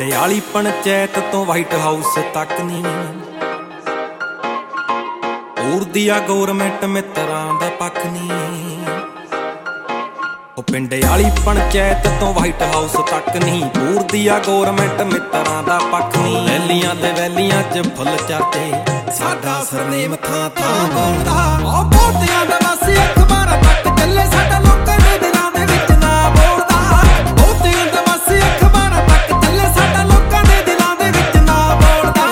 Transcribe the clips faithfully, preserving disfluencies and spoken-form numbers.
ਪਿੰਡ ਵਾਲੀ ਪੰਚਾਇਤ ਤੋਂ ਵਾਈਟ ਹਾਊਸ ਤੱਕ ਨੀ ਉੜਦੀ ਆ ਗੌਰਮੈਂਟ ਮਿੱਤਰਾਂ ਦਾ ਪੱਖ ਨੀ। ਉਹ ਪਿੰਡ ਵਾਲੀ ਪੰਚਾਇਤ ਤੋਂ ਵਾਈਟ ਹਾਊਸ ਤੱਕ ਨਹੀਂ ਉੜਦੀ ਆ ਗੌਰਮੈਂਟ ਮਿੱਤਰਾਂ ਦਾ ਪੱਖ ਨੀ। ਵੈਲੀਆਂ ਤੇ ਵੈਲੀਆਂ 'ਚ ਫੁੱਲ ਚਰਚੇ ਸਾਡਾ ਸਰਨੇਮ ਥਾਂ ਥਾਂ ਬੋਲਦਾ। ਉਹ ਬਹੁਤਿਆਂ ਦਾ ਬਸ ਅਖਬਾਰਾਂ ਤੱਕ ਚੱਲੇ ਸਾਡਾ ਲੋਕਾਂ ਦੇ ਦਿਲਾਂ ਦੇ ਵਿੱਚ ਨਾ ਬੋਲਦਾ। ਬਹੁਤਿਆਂ ਦਾ ਬਸ ਅਖਬਾਰਾਂ ਤੱਕ ਚੱਲੇ ਸਾਡਾ ਲੋਕਾਂ ਦੇ ਦਿਲਾਂ ਦੇ ਵਿੱਚ ਨਾ ਬੋਲਦਾ।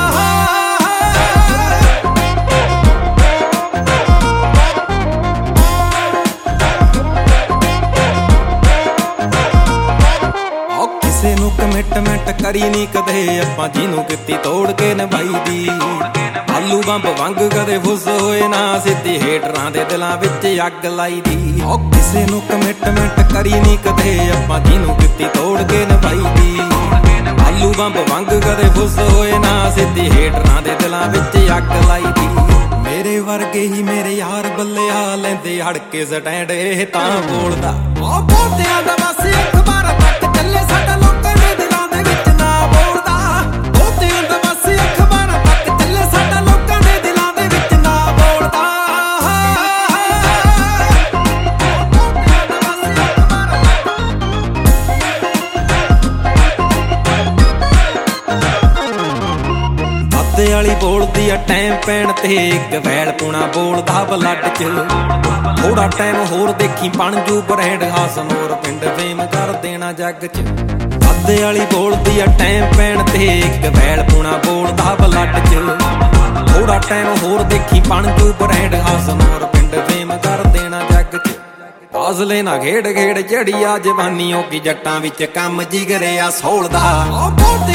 ਉਹ ਕਿਸੇ ਨੂੰ ਕਮਿਟਮੈਂਟ ਕਰੀ ਨੀ ਕਦੇ ਆਪਾਂ ਜਿਹਨੂੰ ਕੀਤੀ ਤੋੜ ਕੇ ਨਿਭਾਈ ਦੀ। ਆਲੂ ਬੰਬ ਵਾਂਗ ਕਦੇ ਫੁੱਸ ਹੋਏ ਨਾ ਸਿੱਧੀ ਹੇਟਰਾਂ ਦੇ ਦਿਲਾਂ ਵਿੱਚ ਅੱਗ ਲਾਈ ਦੀ। ਉਹ ਕਿਸੇ ਨੂੰ ਕਮਿਟਮੈਂਟ ਕਰੀ ਨੀ ਕਦੇ ਆਪਾਂ ਜਿਹਨੂੰ ਕੀਤੀ ਤੋੜ ਕੇ ਨਿਭਾਈ ਦੀ। ਆਲੂ ਬੰਬ ਵਾਂਗ ਕਦੇ ਫੁੱਸ ਹੋਏ ਨਾ ਸਿੱਧੀ ਹੇਟਰਾਂ ਦੇ ਦਿਲਾਂ ਵਿੱਚ ਅੱਗ ਲਾਈ ਦੀ। ਮੇਰੇ ਵਰਗੇ ਹੀ ਮੇਰੇ ਯਾਰ ਬੱਲਿਆ ਲੈਂਦੇ ਹੜ ਕੇ ਸਟੈਂਡ ਇਹ ਤਾਂ ਬੋਲਦਾ। ਉਹ ਬਹੁਤਿਆਂ ਦਾ ਬਸ ਅਖਬਾਰਾਂ ਤੱਕ ਚੱਲੇ ਸਾਡਾ ਲੋਕਾਂ ਦੇ ਦਿਲਾਂ ਦੇ ਵਿੱਚ ਨਾ ਬੋਲਦਾ। ਬਹੁਤਿਆਂ ਦਾ ਬਸ ਅਖਬਾਰਾਂ ਤੱਕ ਚੱਲੇ ਸਾਡਾ ਲੋਕਾਂ ਦੇ ਦਿਲਾਂ ਦੇ ਵਿੱਚ ਨਾ ਬੋਲਦਾ। ਦਾਦੇ ਵਾਲੀ ਬੋਲਦੀ ਆ ਟਾਈਮ ਪੈਣ ਤੇ ਇੱਕ ਵੈਲ ਪੁਣਾ ਬੋਲਦਾ ਬਲੱਡ 'ਚ। ਥੋੜਾ ਟਾਈਮ ਹੋਰ ਦੇਖੀ ਬਣ ਜੂ ਬ੍ਰੈਂਡ ਹਾਸਨੋਰ ਪਿੰਡ ਫੇਮ ਕਰ ਦੇਣਾ ਜੱਗ 'ਚ। ਦਾਦੇ ਵਾਲੀ ਬੋਲਦੀ ਆ ਟਾਈਮ ਪੈਣ ਤੇ ਇੱਕ ਵੈਲ ਪੁਣਾ ਬੋਲਦਾ ਬਲੱਡ 'ਚ। ਥੋੜਾ ਟਾਈਮ ਹੋਰ ਦੇਖੀ ਬਣ ਜੂ ਬ੍ਰੈਂਡ ਹਾਸਨੋਰ ਪਿੰਡ ਫੇਮ ਕਰ ਦੇਣਾ ਜੱਗ 'ਚ। ਫਾਜ਼ਲੇ ਨਾ ਖੇਡ ਖੇਡ ਚੜੀ ਆ ਜਵਾਨੀ ਹੋ ਗਈ ਜੱਟਾਂ ਵਿੱਚ ਕੰਮ ਜਿਗਰਿਆ ਸੋਲਦਾ।